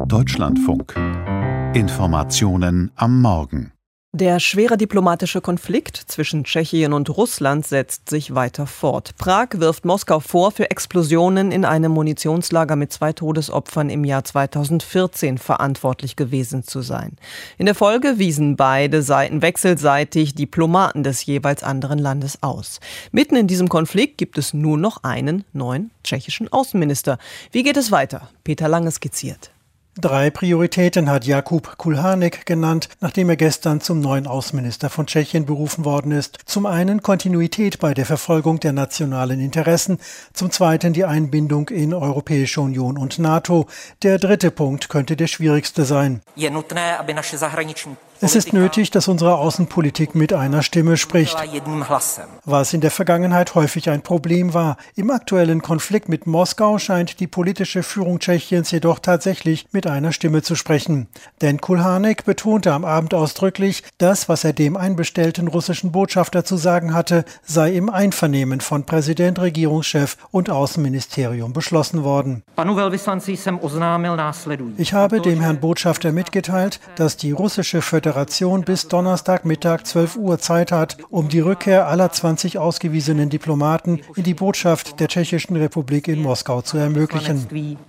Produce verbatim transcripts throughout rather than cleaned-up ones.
Deutschlandfunk. Informationen am Morgen. Der schwere diplomatische Konflikt zwischen Tschechien und Russland setzt sich weiter fort. Prag wirft Moskau vor, für Explosionen in einem Munitionslager mit zwei Todesopfern im Jahr zweitausendvierzehn verantwortlich gewesen zu sein. In der Folge wiesen beide Seiten wechselseitig Diplomaten des jeweils anderen Landes aus. Mitten in diesem Konflikt gibt es nun noch einen neuen tschechischen Außenminister. Wie geht es weiter? Peter Lange skizziert. Drei Prioritäten hat Jakub Kulhánek genannt, nachdem er gestern zum neuen Außenminister von Tschechien berufen worden ist. Zum einen Kontinuität bei der Verfolgung der nationalen Interessen, zum zweiten die Einbindung in Europäische Union und NATO. Der dritte Punkt könnte der schwierigste sein. Es ist nötig, dass unsere Außenpolitik mit einer Stimme spricht, was in der Vergangenheit häufig ein Problem war. Im aktuellen Konflikt mit Moskau scheint die politische Führung Tschechiens jedoch tatsächlich mit einer Stimme zu sprechen. Denn Kulhánek betonte am Abend ausdrücklich, das, was er dem einbestellten russischen Botschafter zu sagen hatte, sei im Einvernehmen von Präsident, Regierungschef und Außenministerium beschlossen worden. Ich habe dem Herrn Botschafter mitgeteilt, dass die russische Föderation bis Donnerstagmittag zwölf Uhr Zeit hat, um die Rückkehr aller zwanzig ausgewiesenen Diplomaten in die Botschaft der Tschechischen Republik in Moskau zu ermöglichen.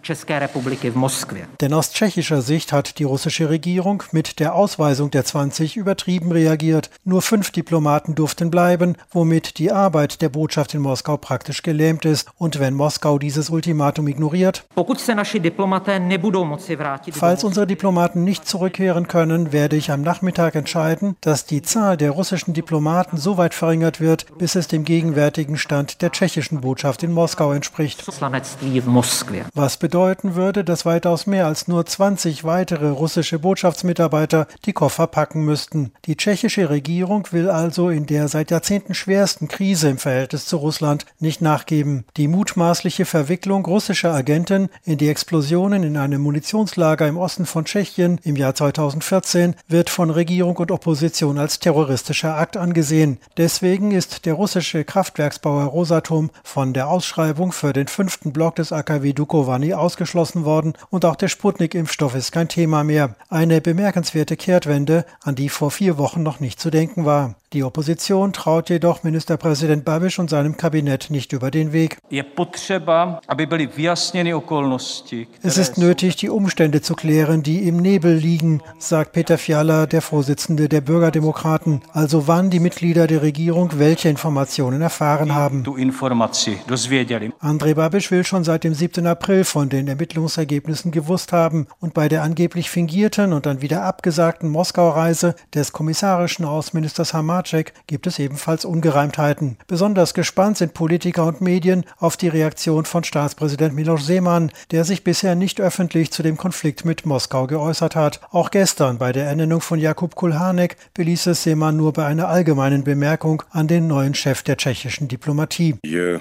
Denn aus tschechischer Sicht hat die russische Regierung mit der Ausweisung der zwanzig übertrieben reagiert. Nur fünf Diplomaten durften bleiben, womit die Arbeit der Botschaft in Moskau praktisch gelähmt ist. Und wenn Moskau dieses Ultimatum ignoriert, falls unsere Diplomaten nicht zurückkehren können, werde ich am Nachmittag entscheiden, dass die Zahl der russischen Diplomaten so weit verringert wird, bis es dem gegenwärtigen Stand der tschechischen Botschaft in Moskau entspricht. Was bedeuten würde, dass weitaus mehr als nur zwanzig weitere russische Botschaftsmitarbeiter die Koffer packen müssten. Die tschechische Regierung will also in der seit Jahrzehnten schwersten Krise im Verhältnis zu Russland nicht nachgeben. Die mutmaßliche Verwicklung russischer Agenten in die Explosionen in einem Munitionslager im Osten von Tschechien im Jahr zweitausendvierzehn wird von Regierung und Opposition als terroristischer Akt angesehen. Deswegen ist der russische Kraftwerksbauer Rosatom von der Ausschreibung für den fünften Block des A K W Dukovany ausgeschlossen worden und auch der Sputnik-Impfstoff ist kein Thema mehr. Eine bemerkenswerte Kehrtwende, an die vor vier Wochen noch nicht zu denken war. Die Opposition traut jedoch Ministerpräsident Babiš und seinem Kabinett nicht über den Weg. Es ist nötig, die Umstände zu klären, die im Nebel liegen, sagt Peter Fiala, der Vorsitzende der Bürgerdemokraten. Also wann die Mitglieder der Regierung welche Informationen erfahren haben. Andrej Babiš will schon seit dem siebten April von den Ermittlungsergebnissen gewusst haben und bei der angeblich fingierten und dann wieder abgesagten Moskau-Reise des kommissarischen Außenministers Hamáček gibt es ebenfalls Ungereimtheiten. Besonders gespannt sind Politiker und Medien auf die Reaktion von Staatspräsident Miloš Zeman, der sich bisher nicht öffentlich zu dem Konflikt mit Moskau geäußert hat. Auch gestern bei der Ernennung von Jakub Kulhánek beließ es Zeman nur bei einer allgemeinen Bemerkung an den neuen Chef der tschechischen Diplomatie.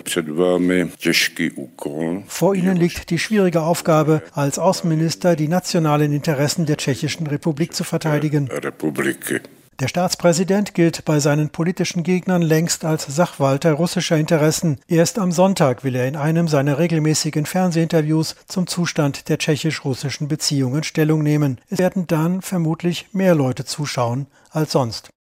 Vor Ihnen liegt die schwierige Aufgabe, als Außenminister die nationalen Interessen der Tschechischen Republik zu verteidigen. Der Staatspräsident gilt bei seinen politischen Gegnern längst als Sachwalter russischer Interessen. Erst am Sonntag will er in einem seiner regelmäßigen Fernsehinterviews zum Zustand der tschechisch-russischen Beziehungen Stellung nehmen. Es werden dann vermutlich mehr Leute zuschauen als sonst.